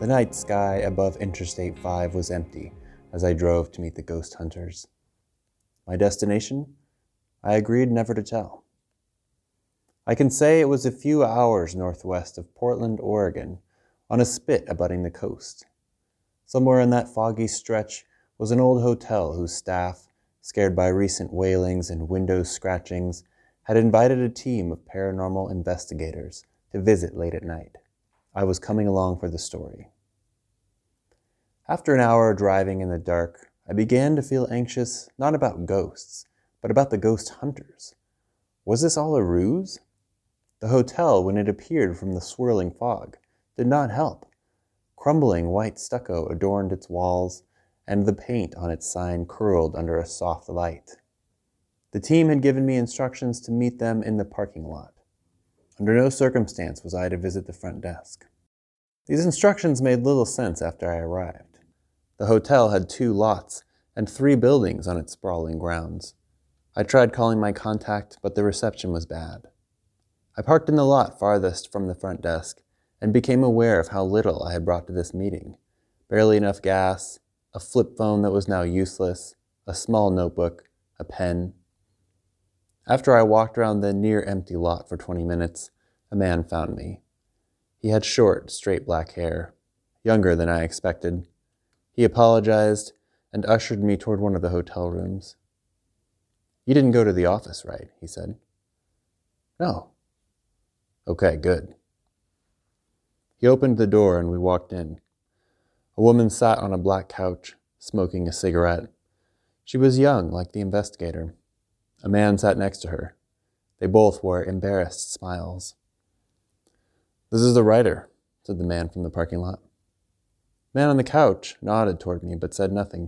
The night sky above Interstate 5 was empty as I drove to meet the ghost hunters. My destination? I agreed never to tell. I can say it was a few hours northwest of Portland, Oregon, on a spit abutting the coast. Somewhere in that foggy stretch was an old hotel whose staff, scared by recent wailings and window scratchings, had invited a team of paranormal investigators to visit late at night. I was coming along for the story. After an hour driving in the dark, I began to feel anxious not about ghosts, but about the ghost hunters. Was this all a ruse? The hotel, when it appeared from the swirling fog, did not help. Crumbling white stucco adorned its walls, and the paint on its sign curled under a soft light. The team had given me instructions to meet them in the parking lot. Under no circumstance was I to visit the front desk. These instructions made little sense after I arrived. The hotel had 2 lots and 3 buildings on its sprawling grounds. I tried calling my contact, but the reception was bad. I parked in the lot farthest from the front desk and became aware of how little I had brought to this meeting. Barely enough gas, a flip phone that was now useless, a small notebook, a pen. After I walked around the near-empty lot for 20 minutes, a man found me. He had short, straight black hair, younger than I expected. He apologized and ushered me toward one of the hotel rooms. "You didn't go to the office, right?" he said. "No." "Okay, good." He opened the door and we walked in. A woman sat on a black couch, smoking a cigarette. She was young, like the investigator. A man sat next to her. They both wore embarrassed smiles. "This is the writer," said the man from the parking lot. The man on the couch nodded toward me but said nothing.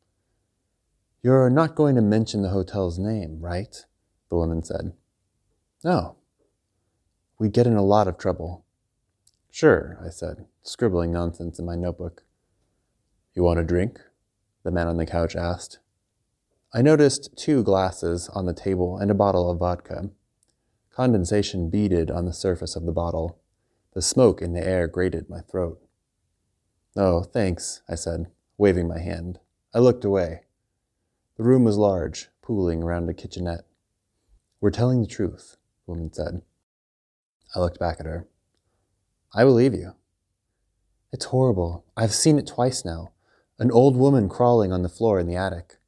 "You're not going to mention the hotel's name, right?" the woman said. "No. We'd get in a lot of trouble." "Sure," I said, scribbling nonsense in my notebook. "You want a drink?" the man on the couch asked. I noticed 2 glasses on the table and a bottle of vodka. Condensation beaded on the surface of the bottle. The smoke in the air grated my throat. "Oh, thanks," I said, waving my hand. I looked away. The room was large, pooling around a kitchenette. "We're telling the truth," the woman said. I looked back at her. "I believe you." "It's horrible. I've seen it twice now. An old woman crawling on the floor in the attic."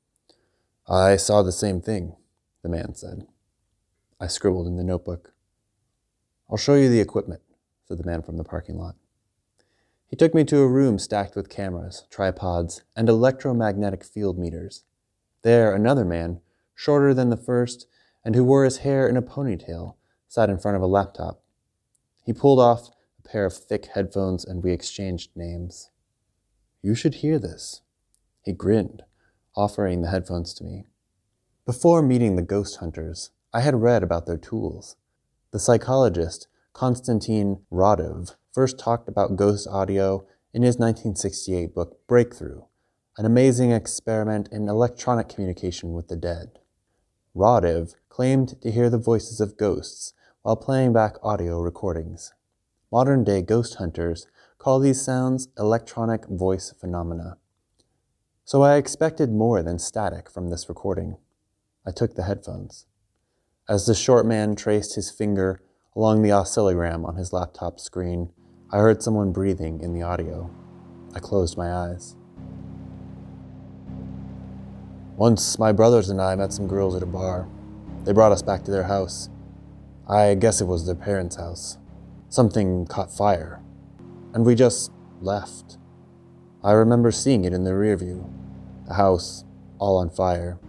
"I saw the same thing," the man said. I scribbled in the notebook. "I'll show you the equipment," said the man from the parking lot. He took me to a room stacked with cameras, tripods, and electromagnetic field meters. There, another man, shorter than the first, and who wore his hair in a ponytail, sat in front of a laptop. He pulled off a pair of thick headphones and we exchanged names. "You should hear this." He grinned, offering the headphones to me. Before meeting the ghost hunters, I had read about their tools. The psychologist, Konstantin Rodov, first talked about ghost audio in his 1968 book Breakthrough, an amazing experiment in electronic communication with the dead. Rodov claimed to hear the voices of ghosts while playing back audio recordings. Modern-day ghost hunters call these sounds electronic voice phenomena. So I expected more than static from this recording. I took the headphones. As the short man traced his finger along the oscillogram on his laptop screen, I heard someone breathing in the audio. I closed my eyes. "Once my brothers and I met some girls at a bar. They brought us back to their house. I guess it was their parents' house. Something caught fire, and we just left. I remember seeing it in the rear view, the house all on fire."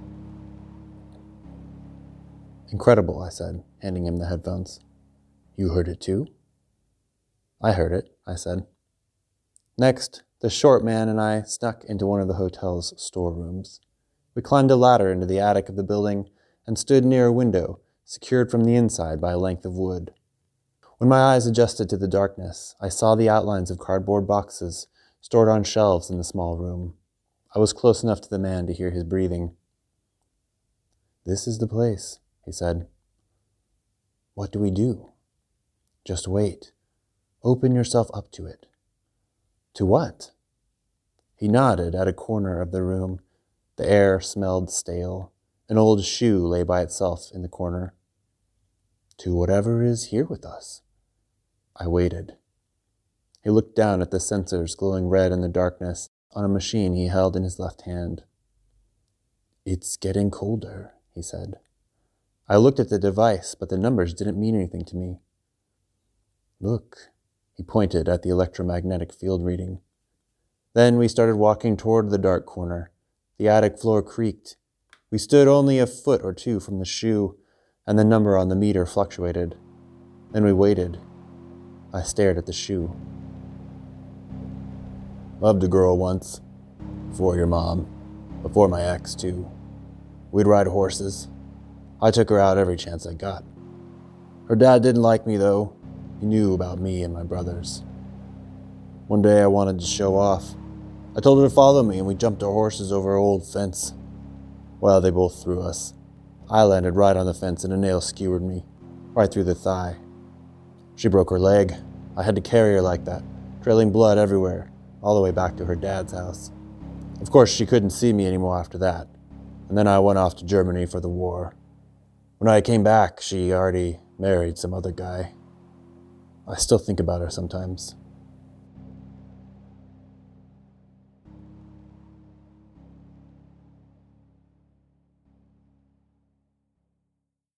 "Incredible," I said, handing him the headphones. "You heard it too?" "I heard it," I said. Next, the short man and I snuck into one of the hotel's storerooms. We climbed a ladder into the attic of the building and stood near a window, secured from the inside by a length of wood. When my eyes adjusted to the darkness, I saw the outlines of cardboard boxes stored on shelves in the small room. I was close enough to the man to hear his breathing. "This is the place," he said. "What do we do?" "Just wait. Open yourself up to it." To what? He nodded at a corner of the room. The air smelled stale. An old shoe lay by itself in the corner. To whatever is here with us. I waited. He looked down at the sensors glowing red in the darkness on a machine he held in his left hand. It's getting colder, he said. I looked at the device, but the numbers didn't mean anything to me. Look, he pointed at the electromagnetic field reading. Then we started walking toward the dark corner. The attic floor creaked. We stood only a foot or two from the shoe, and the number on the meter fluctuated. Then we waited. I stared at the shoe. Loved a girl once. Before your mom. Before my ex, too. We'd ride horses. I took her out every chance I got. Her dad didn't like me, though. He knew about me and my brothers. One day I wanted to show off. I told her to follow me, and we jumped our horses over an old fence. Well, they both threw us. I landed right on the fence, and a nail skewered me, right through the thigh. She broke her leg. I had to carry her like that, trailing blood everywhere, all the way back to her dad's house. Of course, she couldn't see me anymore after that, and then I went off to Germany for the war. When I came back, she already married some other guy. I still think about her sometimes.